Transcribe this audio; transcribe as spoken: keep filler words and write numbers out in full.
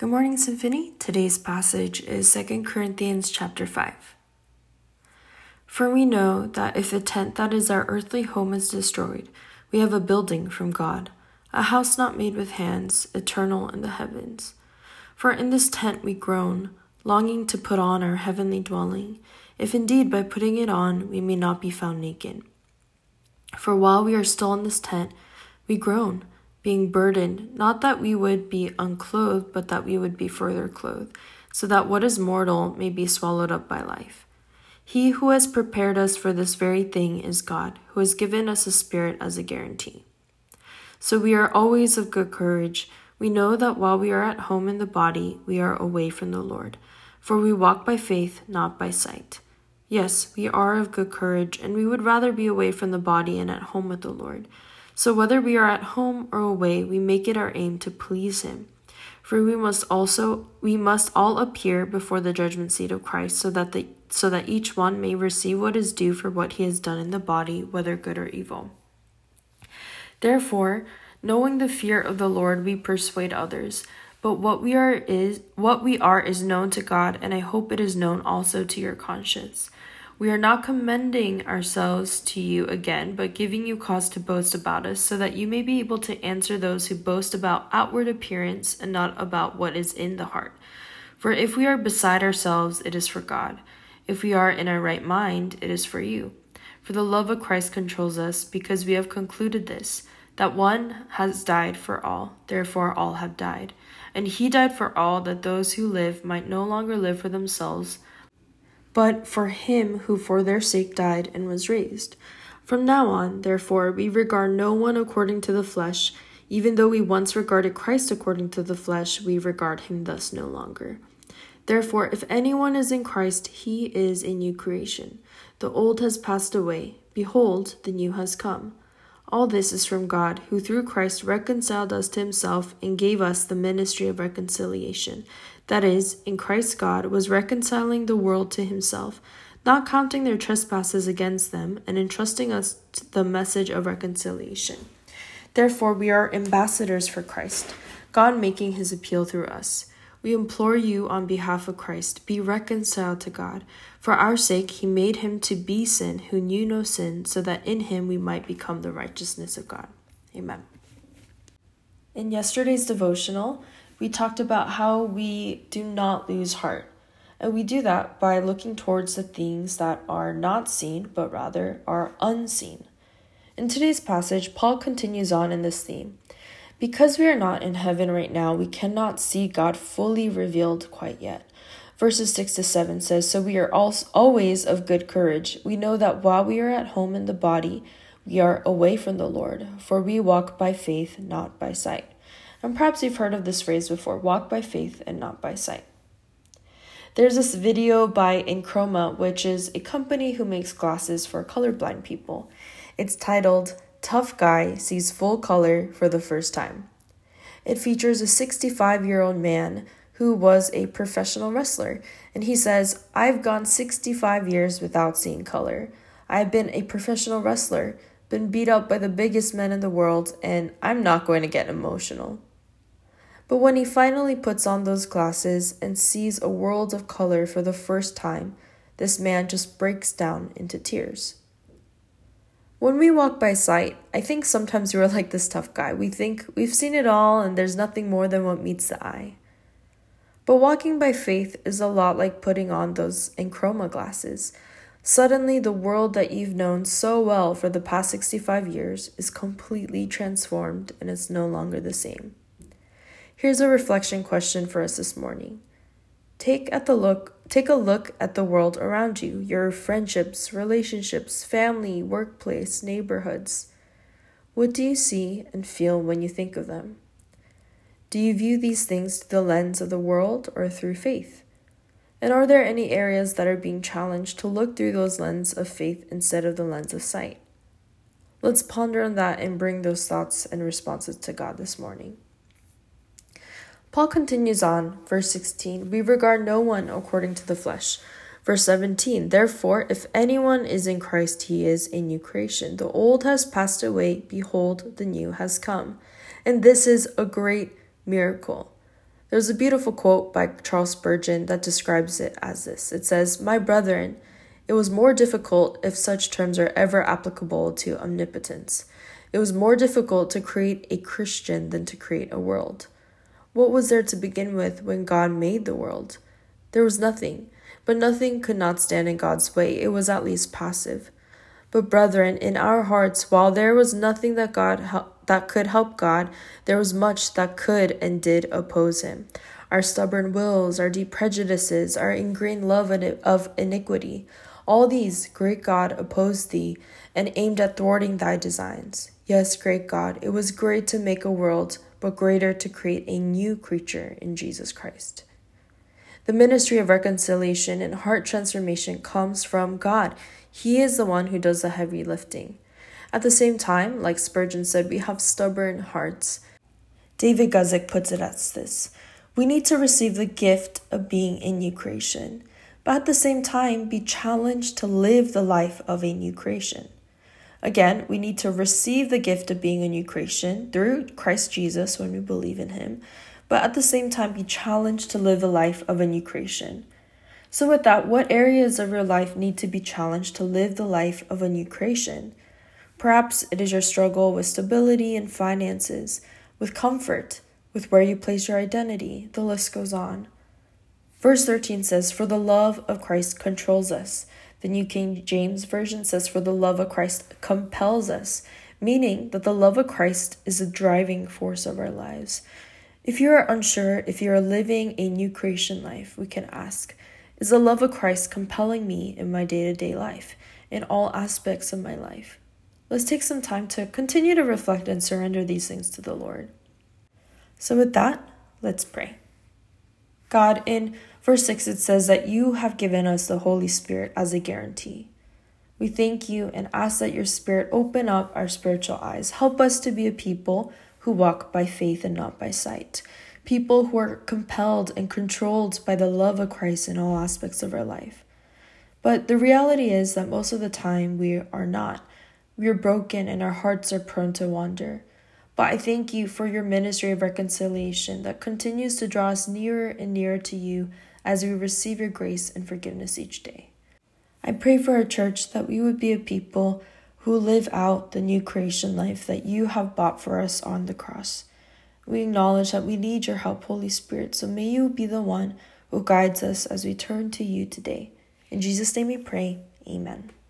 Good morning, Symphony. Today's passage is Second Corinthians chapter five. For we know that if the tent that is our earthly home is destroyed, we have a building from God, a house not made with hands, eternal in the heavens. For in this tent we groan, longing to put on our heavenly dwelling, if indeed by putting it on we may not be found naked. For while we are still in this tent, we groan, being burdened, not that we would be unclothed, but that we would be further clothed, so that what is mortal may be swallowed up by life. He who has prepared us for this very thing is God, who has given us a spirit as a guarantee. So we are always of good courage. We know that while we are at home in the body, we are away from the Lord. For we walk by faith, not by sight. Yes, we are of good courage, and we would rather be away from the body and at home with the Lord. So whether we are at home or away, we make it our aim to please him. For we must also we must all appear before the judgment seat of Christ, so that the so that each one may receive what is due for what he has done in the body, whether good or evil. Therefore, knowing the fear of the Lord, we persuade others. But what we are is what we are is known to God, and I hope it is known also to your conscience. We are not commending ourselves to you again, but giving you cause to boast about us, so that you may be able to answer those who boast about outward appearance and not about what is in the heart. For if we are beside ourselves, it is for God. If we are in our right mind, it is for you. For the love of Christ controls us, because we have concluded this, that one has died for all, therefore all have died. And he died for all, that those who live might no longer live for themselves, but for him who for their sake died and was raised. From now on, therefore, we regard no one according to the flesh. Even though we once regarded Christ according to the flesh, we regard him thus no longer. Therefore, if anyone is in Christ, he is a new creation. The old has passed away. Behold, the new has come. All this is from God, who through Christ reconciled us to himself and gave us the ministry of reconciliation. That is, in Christ God was reconciling the world to himself, not counting their trespasses against them, and entrusting us to the message of reconciliation. Therefore, we are ambassadors for Christ, God making his appeal through us. We implore you on behalf of Christ, be reconciled to God. For our sake, he made him to be sin who knew no sin, so that in him we might become the righteousness of God. Amen. In yesterday's devotional, we talked about how we do not lose heart. And we do that by looking towards the things that are not seen, but rather are unseen. In today's passage, Paul continues on in this theme. Because we are not in heaven right now, we cannot see God fully revealed quite yet. Verses six to seven says, So we are also always of good courage. We know that while we are at home in the body, we are away from the Lord, for we walk by faith, not by sight. And perhaps you've heard of this phrase before, walk by faith and not by sight. There's this video by Enchroma, which is a company who makes glasses for colorblind people. It's titled, Tough Guy Sees Full Color for the First Time. It features a sixty-five-year-old man who was a professional wrestler, and he says, I've gone sixty-five years without seeing color. I've been a professional wrestler, been beat up by the biggest men in the world, and I'm not going to get emotional. But when he finally puts on those glasses and sees a world of color for the first time, this man just breaks down into tears. When we walk by sight, I think sometimes we're like this tough guy. We think we've seen it all and there's nothing more than what meets the eye. But walking by faith is a lot like putting on those Enchroma glasses. Suddenly, the world that you've known so well for the past sixty-five years is completely transformed and it's no longer the same. Here's a reflection question for us this morning. Take at the look, take a look at the world around you, your friendships, relationships, family, workplace, neighborhoods. What do you see and feel when you think of them? Do you view these things through the lens of the world or through faith? And are there any areas that are being challenged to look through those lenses of faith instead of the lens of sight? Let's ponder on that and bring those thoughts and responses to God this morning. Paul continues on, verse sixteen, we regard no one according to the flesh. Verse seventeen, therefore, if anyone is in Christ, he is a new creation. The old has passed away, behold, the new has come. And this is a great miracle. There's a beautiful quote by Charles Spurgeon that describes it as this. It says, "My brethren, it was more difficult, if such terms are ever applicable to omnipotence. It was more difficult to create a Christian than to create a world. What was there to begin with when God made the world? There was nothing, but nothing could not stand in God's way. It was at least passive. But brethren, in our hearts, while there was nothing that God hel- that could help God, there was much that could and did oppose him. Our stubborn wills, our deep prejudices, our ingrained love of iniquity, all these, great God, opposed thee, and aimed at thwarting thy designs. Yes, great God, it was great to make a world, but greater to create a new creature in Jesus Christ." The ministry of reconciliation and heart transformation comes from God. He is the one who does the heavy lifting. At the same time, like Spurgeon said, we have stubborn hearts. David Guzik puts it as this: we need to receive the gift of being a new creation, but at the same time be challenged to live the life of a new creation. Again, we need to receive the gift of being a new creation through Christ Jesus when we believe in him, but at the same time be challenged to live the life of a new creation. So with that, what areas of your life need to be challenged to live the life of a new creation? Perhaps it is your struggle with stability and finances, with comfort, with where you place your identity. The list goes on. Verse thirteen says, "For the love of Christ controls us." The New King James Version says, "For the love of Christ compels us," meaning that the love of Christ is the driving force of our lives. If you are unsure if you are living a new creation life, we can ask, is the love of Christ compelling me in my day-to-day life, in all aspects of my life? Let's take some time to continue to reflect and surrender these things to the Lord. So with that, let's pray. God, in verse six, it says that you have given us the Holy Spirit as a guarantee. We thank you and ask that your Spirit open up our spiritual eyes. Help us to be a people who walk by faith and not by sight. People who are compelled and controlled by the love of Christ in all aspects of our life. But the reality is that most of the time we are not. We are broken and our hearts are prone to wander. But I thank you for your ministry of reconciliation that continues to draw us nearer and nearer to you as we receive your grace and forgiveness each day. I pray for our church that we would be a people who live out the new creation life that you have bought for us on the cross. We acknowledge that we need your help, Holy Spirit, so may you be the one who guides us as we turn to you today. In Jesus' name we pray, amen.